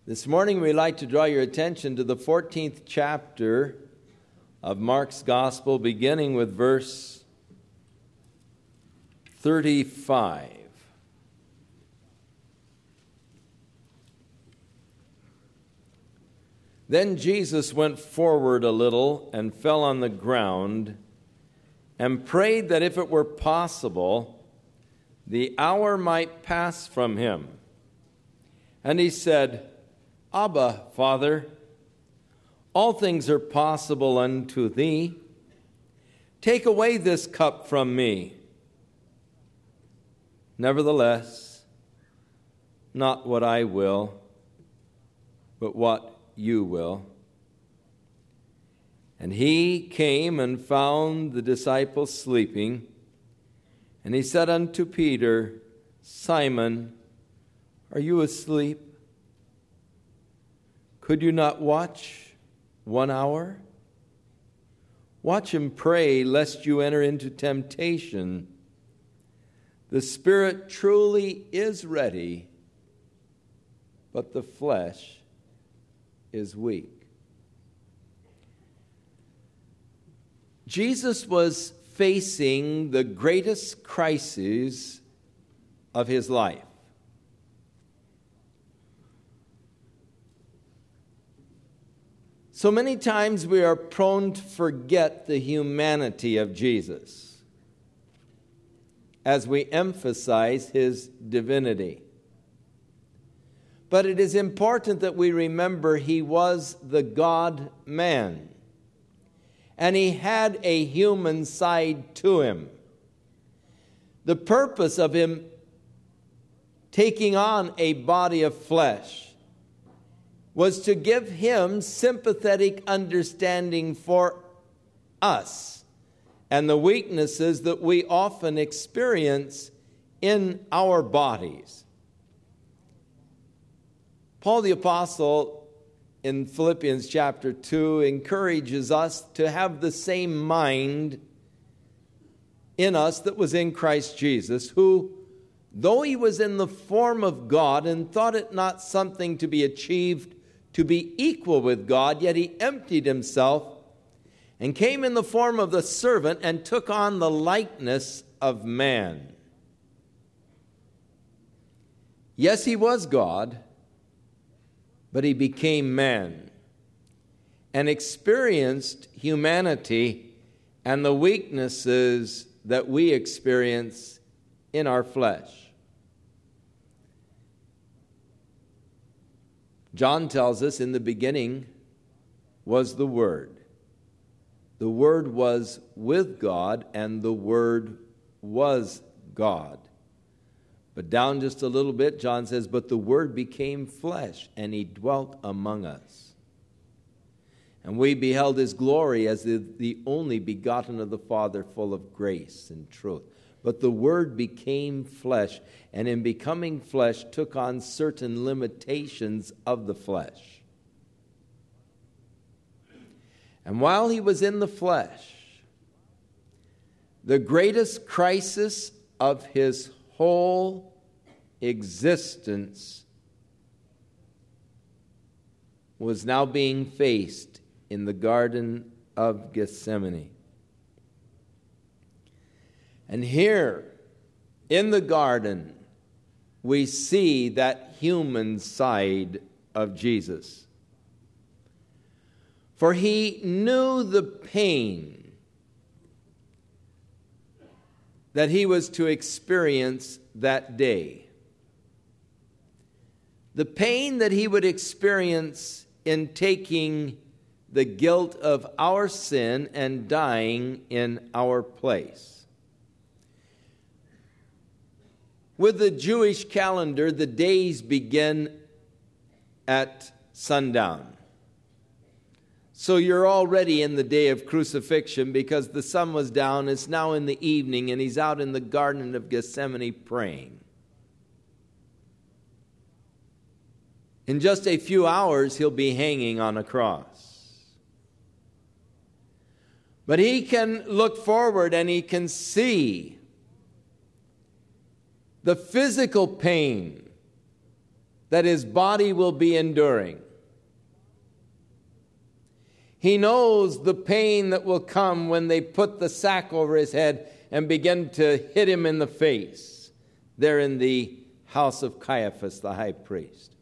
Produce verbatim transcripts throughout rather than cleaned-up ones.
This morning we'd like to draw your attention to the fourteenth chapter of Mark's Gospel, beginning with verse thirty-five. Then Jesus went forward a little and fell on the ground and prayed that if it were possible, the hour might pass from him. And he said, Abba, Father, all things are possible unto thee. Take away this cup from me. Nevertheless, not what I will, but what you will. And he came and found the disciples sleeping, and he said unto Peter, Simon, are you asleep? Could you not watch one hour? Watch and pray, lest you enter into temptation. The spirit truly is ready, but the flesh is weak. Jesus was facing the greatest crisis of his life. So many times we are prone to forget the humanity of Jesus as we emphasize his divinity. But it is important that we remember he was the God-man, and he had a human side to him. The purpose of him taking on a body of flesh was to give him sympathetic understanding for us and the weaknesses that we often experience in our bodies. Paul the Apostle in Philippians chapter two encourages us to have the same mind in us that was in Christ Jesus, who, though he was in the form of God and thought it not something to be achieved to be equal with God, yet he emptied himself and came in the form of the servant and took on the likeness of man. Yes, he was God, but he became man and experienced humanity and the weaknesses that we experience in our flesh. John tells us in the beginning was the Word. The Word was with God, and the Word was God. But down just a little bit, John says, but the Word became flesh, and he dwelt among us. And we beheld his glory as the, the only begotten of the Father, full of grace and truth. But the Word became flesh, and in becoming flesh took on certain limitations of the flesh. And while he was in the flesh, the greatest crisis of his whole existence was now being faced in the Garden of Gethsemane. And here, in the garden, we see that human side of Jesus. For he knew the pain that he was to experience that day. The pain that he would experience in taking the guilt of our sin and dying in our place. With the Jewish calendar, the days begin at sundown. So you're already in the day of crucifixion because the sun was down. It's now in the evening, and he's out in the Garden of Gethsemane praying. In just a few hours, he'll be hanging on a cross. But he can look forward and he can see the physical pain that his body will be enduring. He knows the pain that will come when they put the sack over his head and begin to hit him in the face there in the house of Caiaphas, the high priest.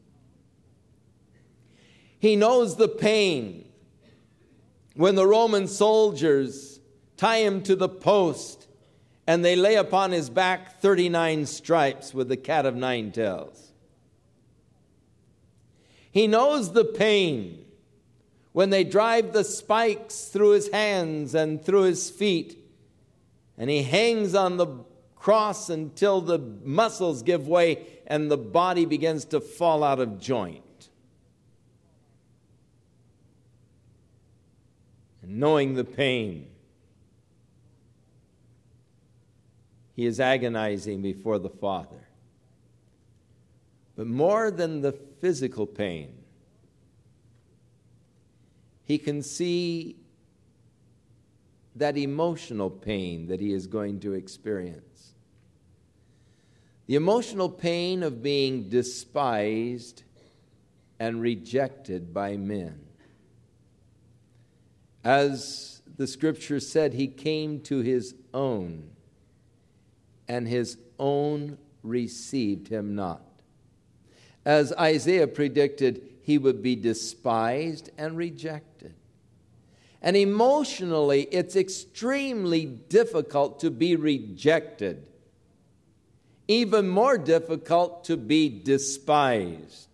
He knows the pain when the Roman soldiers tie him to the post and they lay upon his back thirty-nine stripes with the cat of nine tails. He knows the pain when they drive the spikes through his hands and through his feet, and he hangs on the cross until the muscles give way and the body begins to fall out of joint. And knowing the pain, he is agonizing before the Father. But more than the physical pain, he can see that emotional pain that he is going to experience. The emotional pain of being despised and rejected by men. As the scripture said, he came to his own, and his own received him not. As Isaiah predicted, he would be despised and rejected. And emotionally, it's extremely difficult to be rejected. Even more difficult to be despised.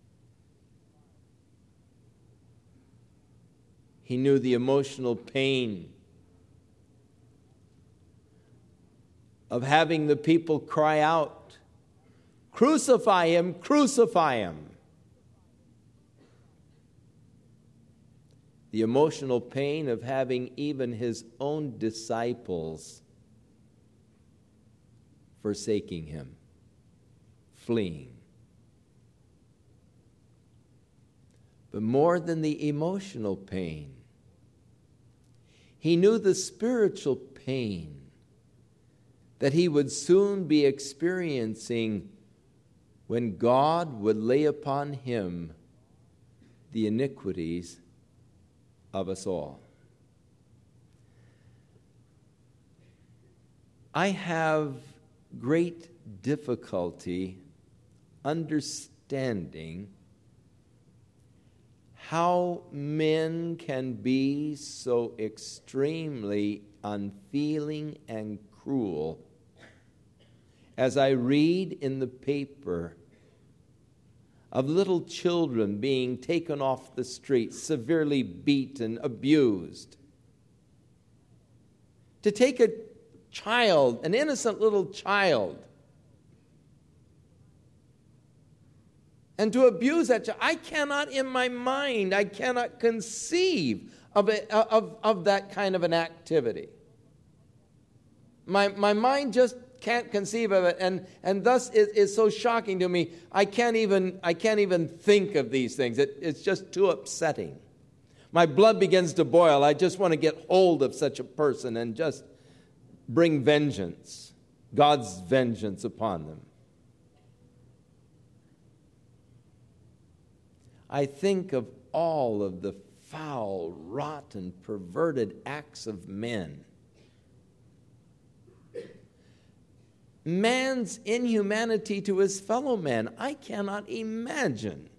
He knew the emotional pain of having the people cry out, "Crucify him, crucify him." The emotional pain of having even his own disciples forsaking him, fleeing. But more than the emotional pain, he knew the spiritual pain that he would soon be experiencing when God would lay upon him the iniquities of us all. I have great difficulty understanding how men can be so extremely unfeeling and cruel. As I read in the paper of little children being taken off the streets, severely beaten, abused. To take a child, an innocent little child, and to abuse that child, I cannot in my mind, I cannot conceive of, a, of, of that kind of an activity. My, my mind just can't conceive of it, and, and thus it is so shocking to me. I can't even I can't even think of these things. It, it's just too upsetting. My blood begins to boil. I just want to get hold of such a person and just bring vengeance, God's vengeance upon them. I think of all of the foul, rotten, perverted acts of men. Man's inhumanity to his fellow man. I cannot imagine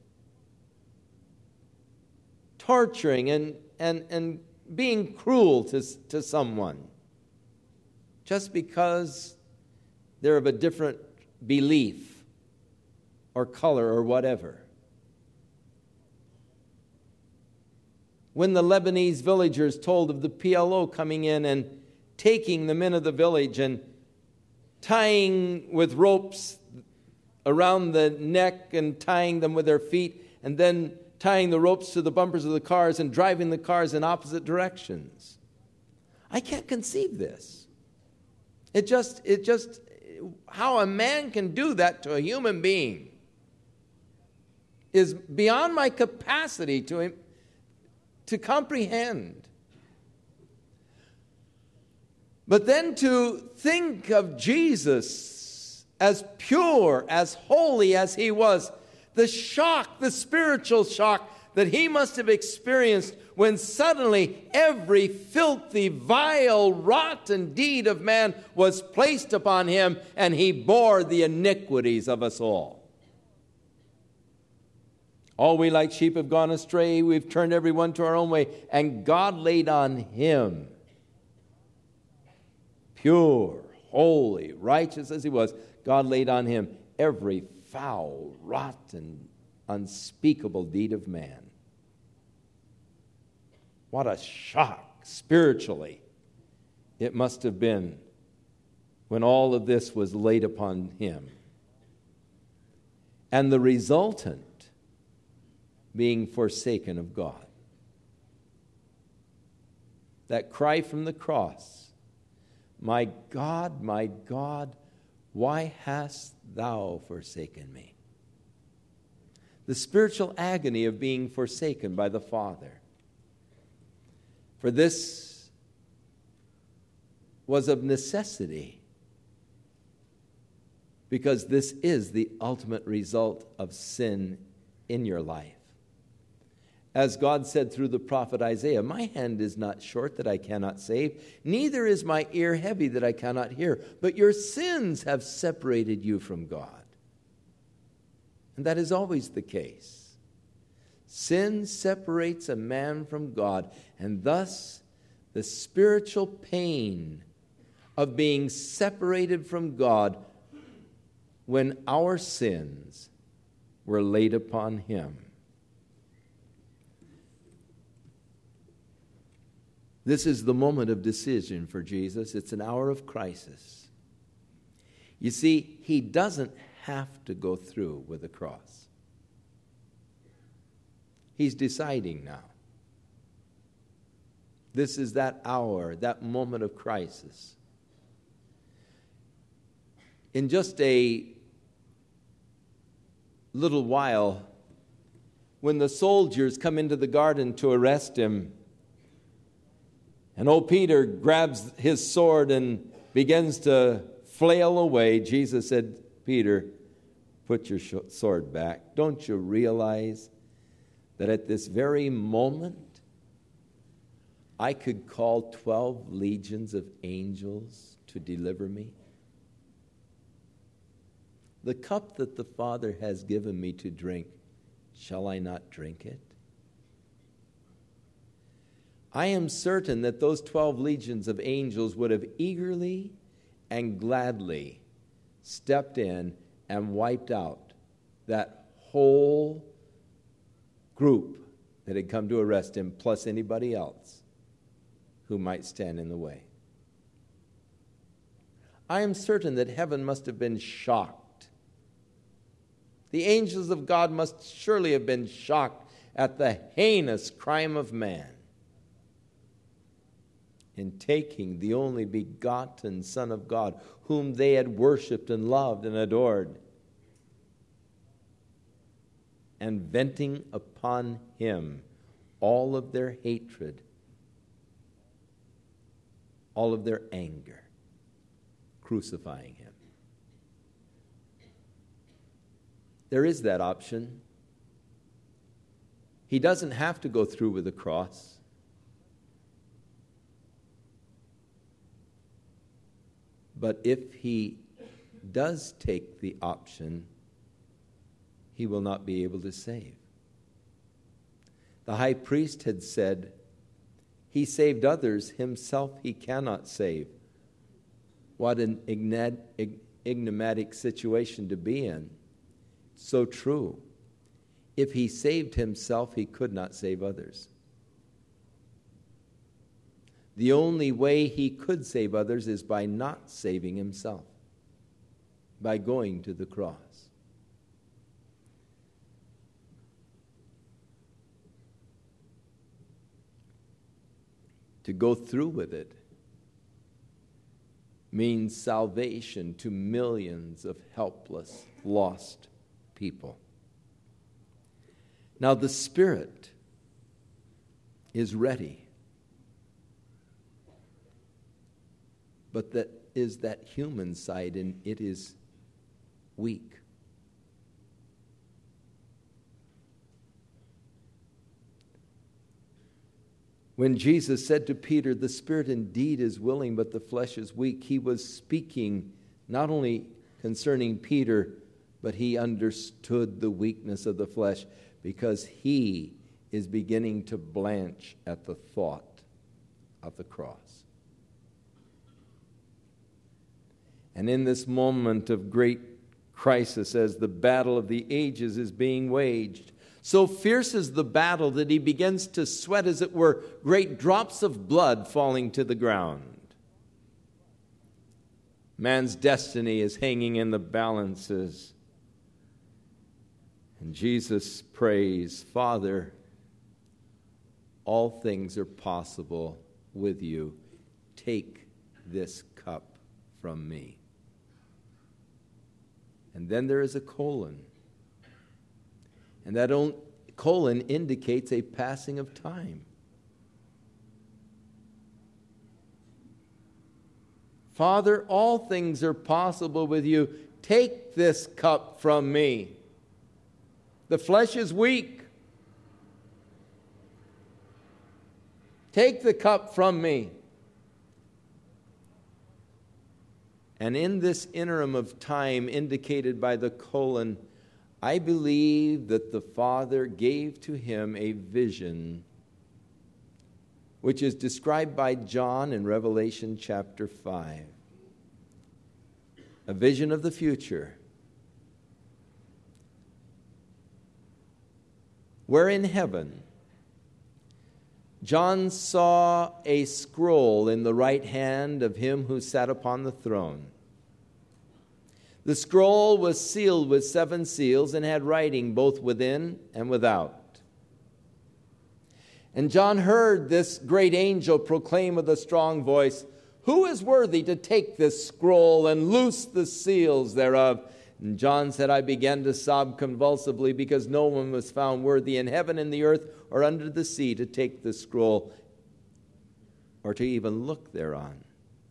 torturing and, and, and being cruel to, to someone just because they're of a different belief or color or whatever. When the Lebanese villagers told of the P L O coming in and taking the men of the village and tying with ropes around the neck and tying them with their feet, and then tying the ropes to the bumpers of the cars and driving the cars in opposite directions. I can't conceive this. It just, it just, how a man can do that to a human being is beyond my capacity to, to comprehend. But then to think of Jesus as pure, as holy as he was, The shock, the spiritual shock that he must have experienced when suddenly every filthy, vile, rotten deed of man was placed upon him, and he bore the iniquities of us all. All we like sheep have gone astray. We've turned everyone to our own way. And God laid on him, pure, holy, righteous as he was, God laid on him every foul, rotten, unspeakable deed of man. What a shock spiritually it must have been when all of this was laid upon him. And the resultant being forsaken of God. That cry from the cross, "My God, my God, why hast thou forsaken me?" The spiritual agony of being forsaken by the Father. For this was of necessity, because this is the ultimate result of sin in your life. As God said through the prophet Isaiah, "My hand is not short that I cannot save, neither is my ear heavy that I cannot hear. But your sins have separated you from God." And that is always the case. Sin separates a man from God, and thus the spiritual pain of being separated from God when our sins were laid upon him. This is the moment of decision for Jesus. It's an hour of crisis. You see, he doesn't have to go through with the cross. He's deciding now. This is that hour, that moment of crisis. In just a little while, when the soldiers come into the garden to arrest him, and old Peter grabs his sword and begins to flail away, Jesus said, "Peter, put your sword back. Don't you realize that at this very moment I could call twelve legions of angels to deliver me? The cup that the Father has given me to drink, shall I not drink it? I am certain that those twelve legions of angels would have eagerly and gladly stepped in and wiped out that whole group that had come to arrest him, plus anybody else who might stand in the way. I am certain that heaven must have been shocked. The angels of God must surely have been shocked at the heinous crime of man in taking the only begotten Son of God, whom they had worshiped and loved and adored, and venting upon him all of their hatred, all of their anger, crucifying him. There is that option. He doesn't have to go through with the cross. But if he does take the option, he will not be able to save. The high priest had said, "He saved others, himself he cannot save." What an enigmatic situation to be in. So true. If he saved himself, he could not save others. The only way he could save others is by not saving himself, by going to the cross. To go through with it means salvation to millions of helpless, lost people. Now the Spirit is ready. But that is that human side, and it is weak. When Jesus said to Peter, the spirit indeed is willing, but the flesh is weak, he was speaking not only concerning Peter, but he understood the weakness of the flesh, because he is beginning to blanch at the thought of the cross. And in this moment of great crisis, as the battle of the ages is being waged, so fierce is the battle that he begins to sweat, as it were, great drops of blood falling to the ground. Man's destiny is hanging in the balances. And Jesus prays, Father, all things are possible with you. Take this cup from me. And then there is a colon. And that colon indicates a passing of time. Father, all things are possible with you. Take this cup from me. The flesh is weak. Take the cup from me. And in this interim of time indicated by the colon, I believe that the Father gave to him a vision, which is described by John in Revelation chapter five. A vision of the future, where in heaven, John saw a scroll in the right hand of him who sat upon the throne. The scroll was sealed with seven seals and had writing both within and without. And John heard this great angel proclaim with a strong voice, "Who is worthy to take this scroll and loose the seals thereof?" And John said, I began to sob convulsively, because no one was found worthy in heaven, in the earth, or under the sea to take the scroll or to even look thereon.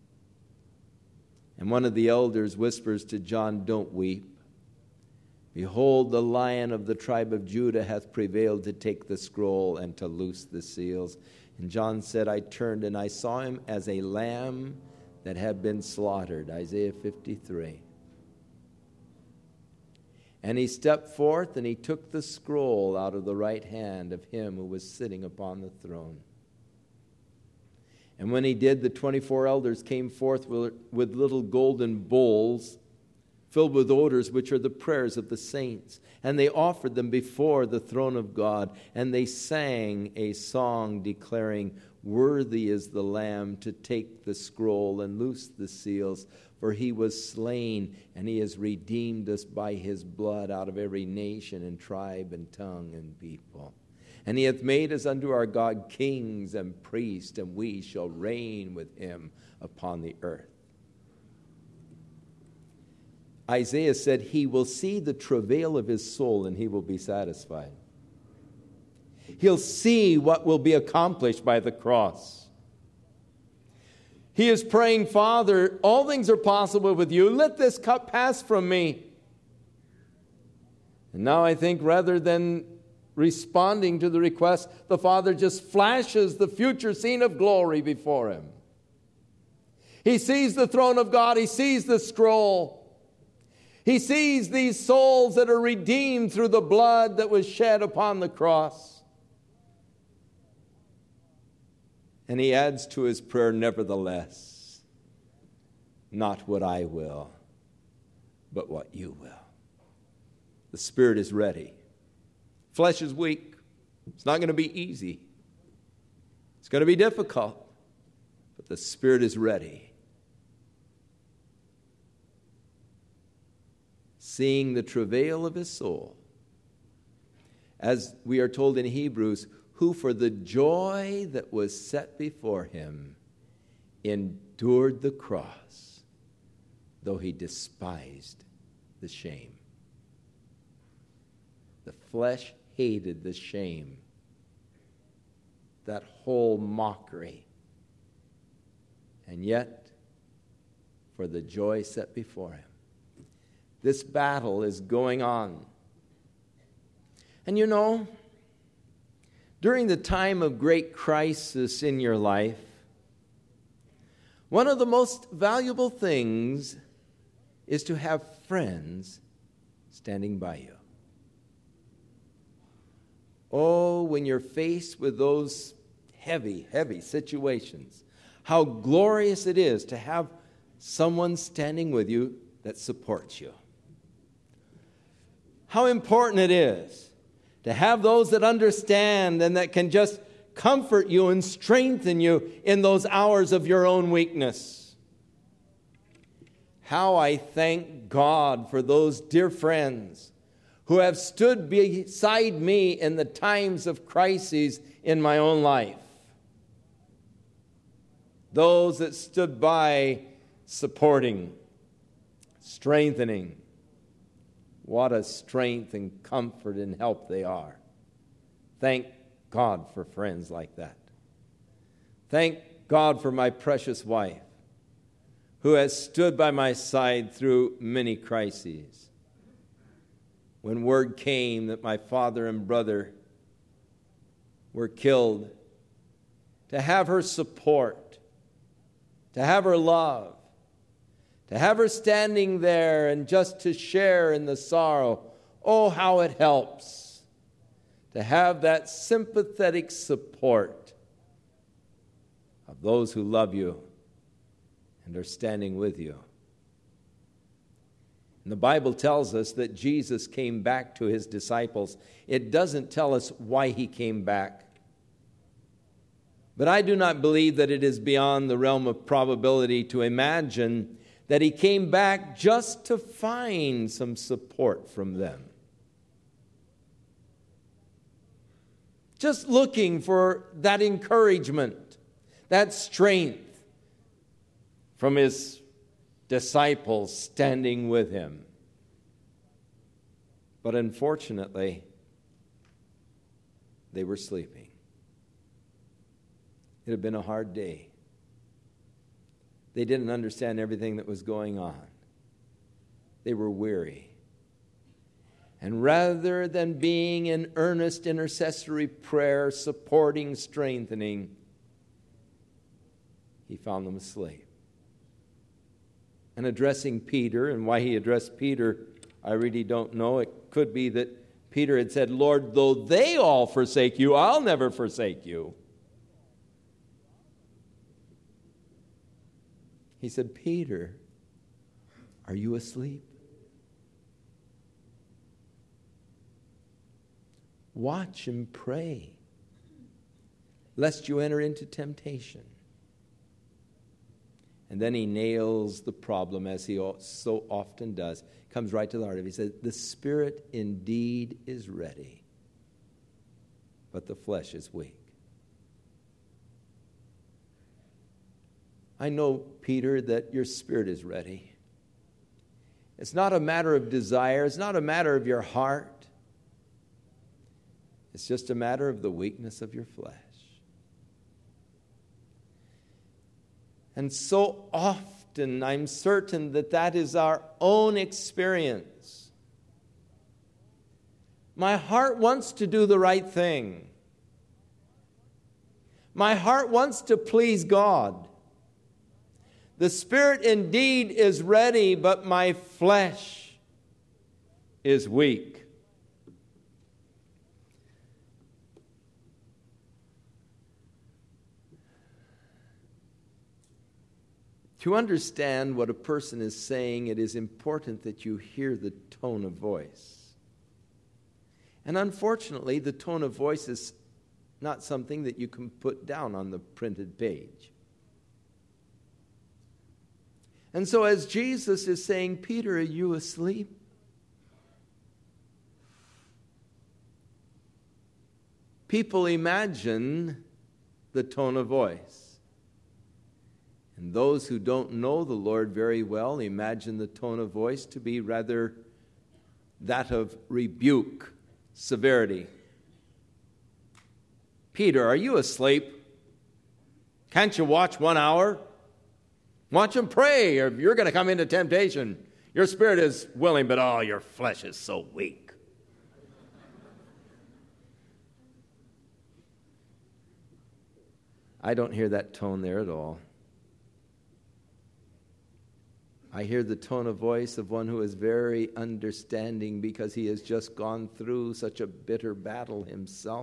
And one of the elders whispers to John, "Don't weep. Behold, the Lion of the tribe of Judah hath prevailed to take the scroll and to loose the seals." And John said, I turned and I saw him as a lamb that had been slaughtered. Isaiah fifty-three. And he stepped forth and he took the scroll out of the right hand of him who was sitting upon the throne. And when he did, the twenty-four elders came forth with little golden bowls filled with odors, which are the prayers of the saints. And they offered them before the throne of God. And they sang a song declaring, "Worthy is the Lamb to take the scroll and loose the seals. For he was slain, and he has redeemed us by his blood out of every nation and tribe and tongue and people. And he hath made us unto our God kings and priests, and we shall reign with him upon the earth." Isaiah said, he will see the travail of his soul, and he will be satisfied. He'll see what will be accomplished by the cross. He is praying, "Father, all things are possible with you. Let this cup pass from me." And now I think rather than responding to the request, the Father just flashes the future scene of glory before him. He sees the throne of God. He sees the scroll. He sees these souls that are redeemed through the blood that was shed upon the cross. And he adds to his prayer, "Nevertheless, not what I will, but what you will." The Spirit is ready. Flesh is weak. It's not going to be easy. It's going to be difficult. But the Spirit is ready. Seeing the travail of his soul. As we are told in Hebrews, who for the joy that was set before him endured the cross, though he despised the shame. The flesh hated the shame, that whole mockery. And yet, for the joy set before him, this battle is going on. And you know, During the time of great crisis in your life, one of the most valuable things is to have friends standing by you. Oh, when you're faced with those heavy, heavy situations, how glorious it is to have someone standing with you that supports you. How important it is to have those that understand and that can just comfort you and strengthen you in those hours of your own weakness. How I thank God for those dear friends who have stood beside me in the times of crises in my own life. Those that stood by supporting, strengthening. What a strength and comfort and help they are. Thank God for friends like that. Thank God for my precious wife who has stood by my side through many crises. When word came that my father and brother were killed, to have her support, to have her love, to have her standing there and just to share in the sorrow, oh, how it helps to have that sympathetic support of those who love you and are standing with you. And the Bible tells us that Jesus came back to his disciples. It doesn't tell us why he came back. But I do not believe that it is beyond the realm of probability to imagine that he came back just to find some support from them. Just looking for that encouragement, that strength from his disciples standing with him. But unfortunately, they were sleeping. It had been a hard day. They didn't understand everything that was going on. They were weary. And rather than being in earnest intercessory prayer, supporting, strengthening, he found them asleep. And addressing Peter, and why he addressed Peter, I really don't know. It could be that Peter had said, Lord, though they all forsake you, I'll never forsake you. He said, Peter, are you asleep? Watch and pray, lest you enter into temptation. And then he nails the problem, as he so often does. Comes right to the heart of it. He says, the spirit indeed is ready, but the flesh is weak. I know, Peter, that your spirit is ready. It's not a matter of desire. It's not a matter of your heart. It's just a matter of the weakness of your flesh. And so often, I'm certain that that is our own experience. My heart wants to do the right thing. My heart wants to please God. The spirit indeed is ready, but my flesh is weak. To understand what a person is saying, it is important that you hear the tone of voice. And unfortunately, the tone of voice is not something that you can put down on the printed page. And so as Jesus is saying, Peter, are you asleep? People imagine the tone of voice. And those who don't know the Lord very well imagine the tone of voice to be rather that of rebuke, severity. Peter, are you asleep? Can't you watch one hour? Watch and pray, or you're going to come into temptation. Your spirit is willing, but oh, your flesh is so weak. I don't hear that tone there at all. I hear the tone of voice of one who is very understanding because he has just gone through such a bitter battle himself.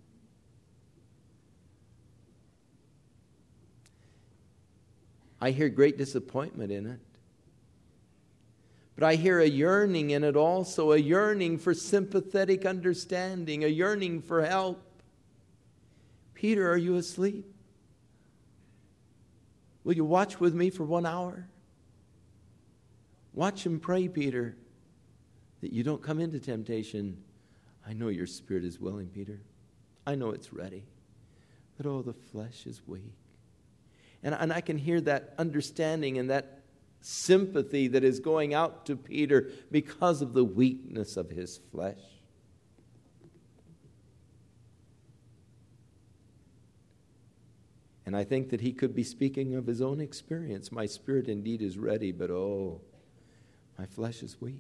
I hear great disappointment in it. But I hear a yearning in it also, a yearning for sympathetic understanding, a yearning for help. Peter, are you asleep? Will you watch with me for one hour? Watch and pray, Peter, that you don't come into temptation. I know your spirit is willing, Peter. I know it's ready. But oh, the flesh is weak. And, and I can hear that understanding and that sympathy that is going out to Peter because of the weakness of his flesh. And I think that he could be speaking of his own experience. My spirit indeed is ready, but oh, my flesh is weak.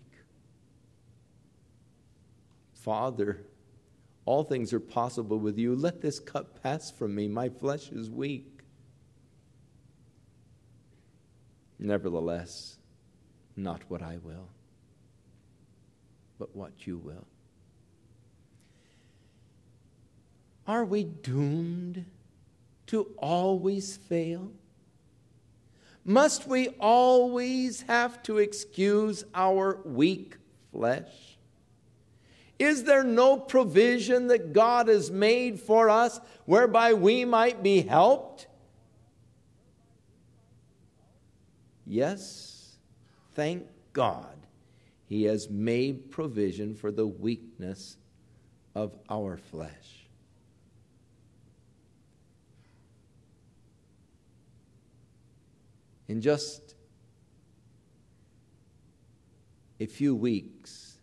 Father, all things are possible with you. Let this cup pass from me. My flesh is weak. Nevertheless, not what I will, but what you will. Are we doomed to always fail? Must we always have to excuse our weak flesh? Is there no provision that God has made for us whereby we might be helped? Yes, thank God, He has made provision for the weakness of our flesh. In just a few weeks,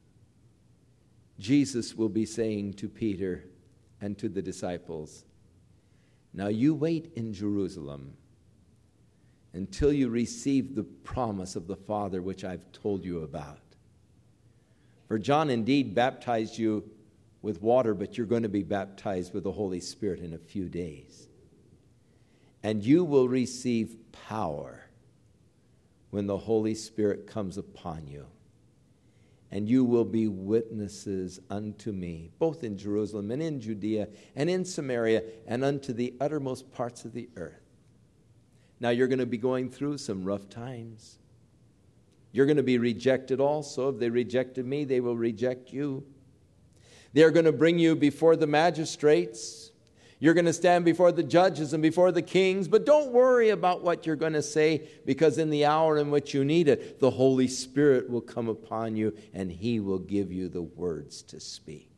Jesus will be saying to Peter and to the disciples, "Now you wait in Jerusalem until you receive the promise of the Father which I've told you about. For John indeed baptized you with water, but you're going to be baptized with the Holy Spirit in a few days. And you will receive power when the Holy Spirit comes upon you. And you will be witnesses unto me, both in Jerusalem and in Judea and in Samaria and unto the uttermost parts of the earth." Now you're going to be going through some rough times. You're going to be rejected also. If they rejected me, they will reject you. They're going to bring you before the magistrates. You're going to stand before the judges and before the kings. But don't worry about what you're going to say, because in the hour in which you need it, the Holy Spirit will come upon you and He will give you the words to speak.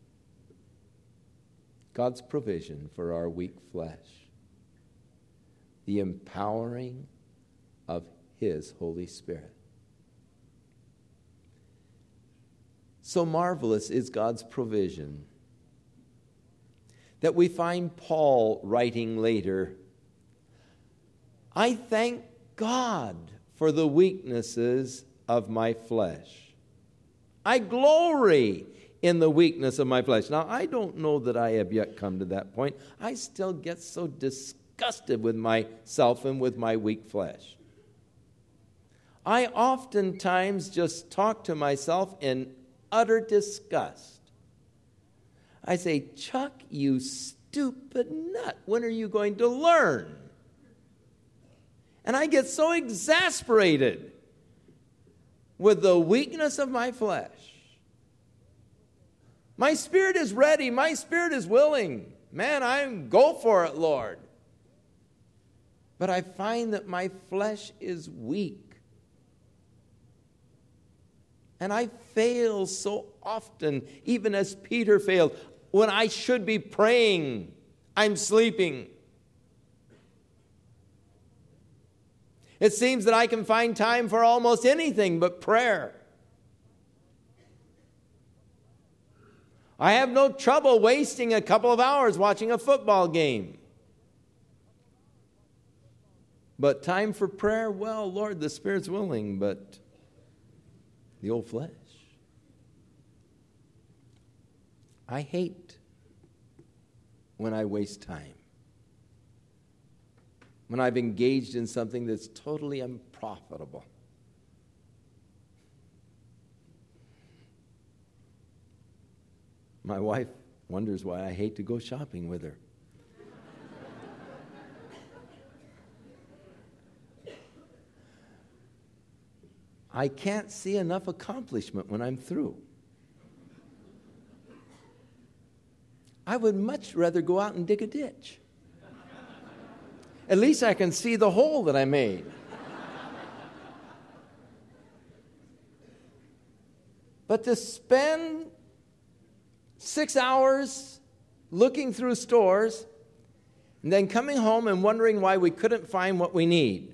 God's provision for our weak flesh. The empowering of His Holy Spirit. So marvelous is God's provision that we find Paul writing later, "I thank God for the weaknesses of my flesh. I glory in the weakness of my flesh." Now, I don't know that I have yet come to that point. I still get so disgusted disgusted with myself and with my weak flesh. I oftentimes just talk to myself in utter disgust. I say, "Chuck, you stupid nut, when are you going to learn?" And I get so exasperated with the weakness of my flesh. My spirit is ready. My spirit is willing. Man, I go for it, Lord. But I find that my flesh is weak. And I fail so often, even as Peter failed. When I should be praying, I'm sleeping. It seems that I can find time for almost anything but prayer. I have no trouble wasting a couple of hours watching a football game. But time for prayer, well, Lord, the Spirit's willing, but the old flesh. I hate when I waste time. when I've engaged in something that's totally unprofitable. My wife wonders why I hate to go shopping with her. I can't see enough accomplishment when I'm through. I would much rather go out and dig a ditch. At least I can see the hole that I made. But to spend six hours looking through stores and then coming home and wondering why we couldn't find what we need.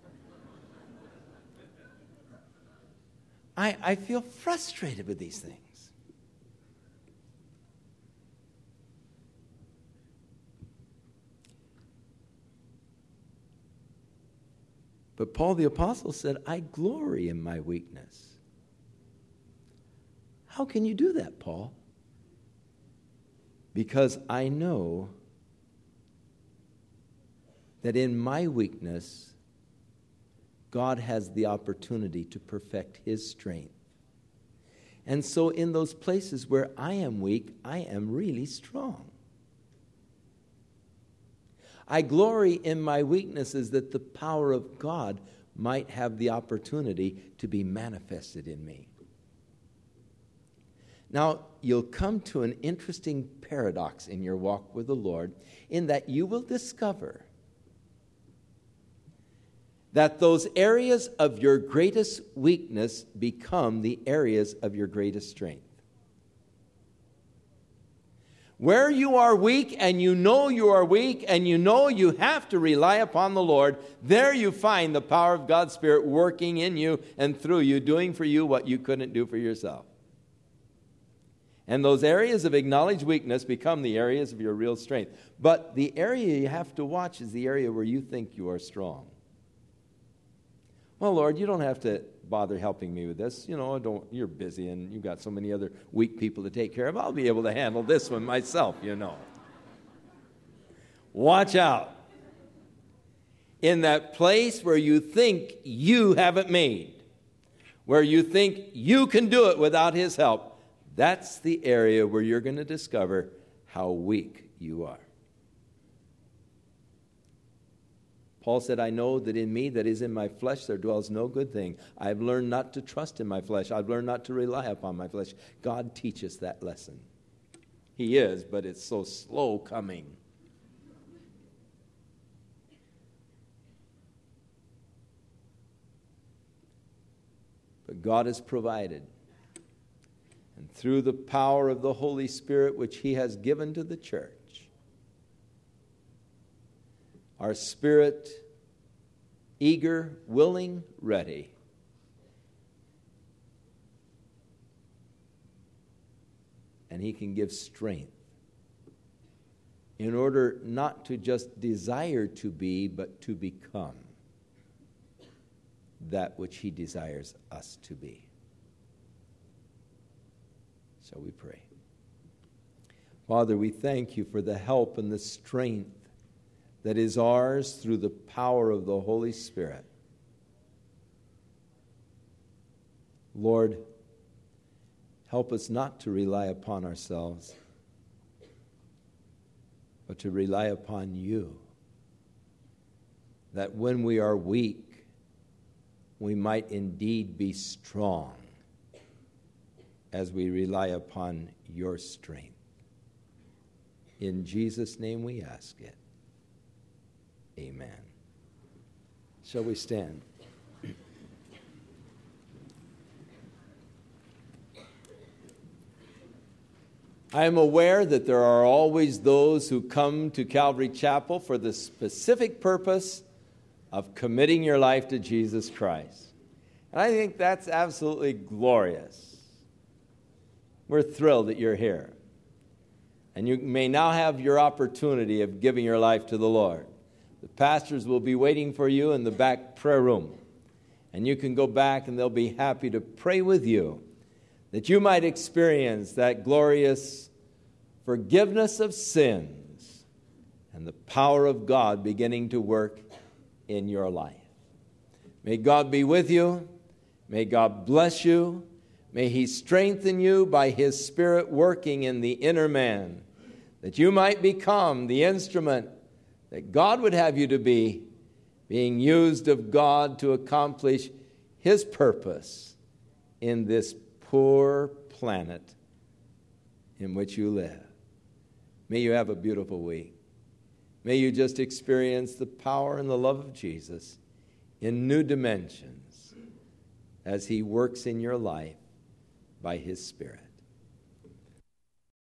I, I feel frustrated with these things. But Paul the Apostle said, I glory in my weakness. How can you do that, Paul? Because I know that in my weakness, God has the opportunity to perfect His strength. And so in those places where I am weak, I am really strong. I glory in my weaknesses that the power of God might have the opportunity to be manifested in me. Now, you'll come to an interesting paradox in your walk with the Lord, in that you will discover that those areas of your greatest weakness become the areas of your greatest strength. Where you are weak and you know you are weak and you know you have to rely upon the Lord, there you find the power of God's Spirit working in you and through you, doing for you what you couldn't do for yourself. And those areas of acknowledged weakness become the areas of your real strength. But the area you have to watch is the area where you think you are strong. Well, Lord, you don't have to bother helping me with this. You know, don't. You're busy and you've got so many other weak people to take care of. I'll be able to handle this one myself, you know. Watch out. In that place where you think you have it made, where you think you can do it without His help, that's the area where you're going to discover how weak you are. Paul said, I know that in me, that is in my flesh, there dwells no good thing. I've learned not to trust in my flesh. I've learned not to rely upon my flesh. God teaches that lesson. He is, but it's so slow coming. But God has provided. And through the power of the Holy Spirit, which He has given to the church, our spirit, eager, willing, ready. And He can give strength in order not to just desire to be, but to become that which He desires us to be. Shall we pray? Father, we thank You for the help and the strength that is ours through the power of the Holy Spirit. Lord, help us not to rely upon ourselves, but to rely upon You, that when we are weak, we might indeed be strong as we rely upon Your strength. In Jesus' name we ask it. Amen. Shall we stand? I am aware that there are always those who come to Calvary Chapel for the specific purpose of committing your life to Jesus Christ. And I think that's absolutely glorious. We're thrilled that you're here. And you may now have your opportunity of giving your life to the Lord. The pastors will be waiting for you in the back prayer room. And you can go back and they'll be happy to pray with you, that you might experience that glorious forgiveness of sins and the power of God beginning to work in your life. May God be with you. May God bless you. May He strengthen you by His Spirit working in the inner man, that you might become the instrument that God would have you to be, being used of God to accomplish His purpose in this poor planet in which you live. May you have a beautiful week. May you just experience the power and the love of Jesus in new dimensions as He works in your life by His Spirit.